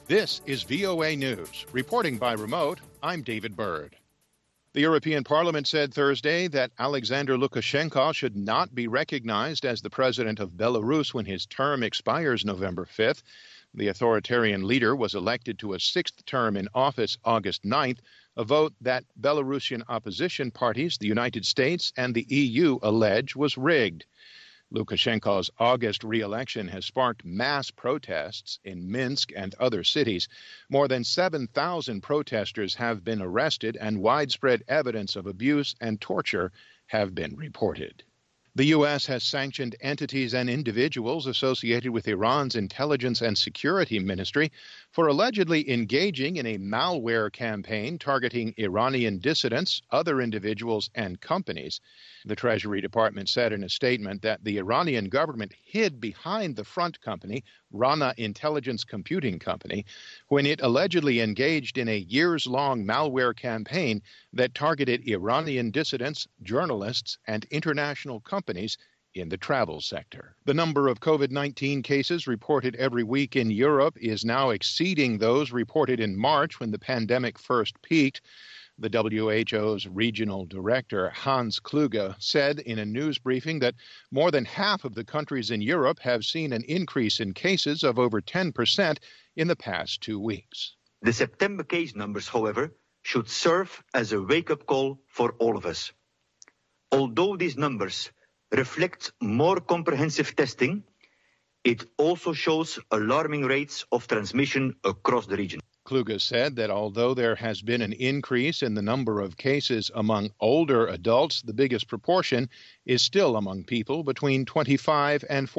This is VOA News. Reporting by remote, I'm David Byrd. The European Parliament said Thursday that Alexander Lukashenko should not be recognized as the president of Belarus when his term expires November 5th. The authoritarian leader was elected to a sixth term in office August 9th, a vote that Belarusian opposition parties, the United States, and the EU allege was rigged. Lukashenko's August re-election has sparked mass protests in Minsk and other cities. More than 7,000 protesters have been arrested, and widespread evidence of abuse and torture have been reported. The U.S. has sanctioned entities and individuals associated with Iran's intelligence and security ministry for allegedly engaging in a malware campaign targeting Iranian dissidents, other individuals, and companies. The Treasury Department said in a statement that the Iranian government hid behind the front company, Rana Intelligence Computing Company, when it allegedly engaged in a years-long malware campaign that targeted Iranian dissidents, journalists, and international companies in the travel sector. The number of COVID-19 cases reported every week in Europe is now exceeding those reported in March when the pandemic first peaked. The WHO's regional director, Hans Kluge, said in a news briefing that more than half of the countries in Europe have seen an increase in cases of over 10% in the past 2 weeks. The September case numbers, however, should serve as a wake-up call for all of us. Although these numbers reflect more comprehensive testing, it also shows alarming rates of transmission across the region. Kluge said that although there has been an increase in the number of cases among older adults, the biggest proportion is still among people between 25 and 40.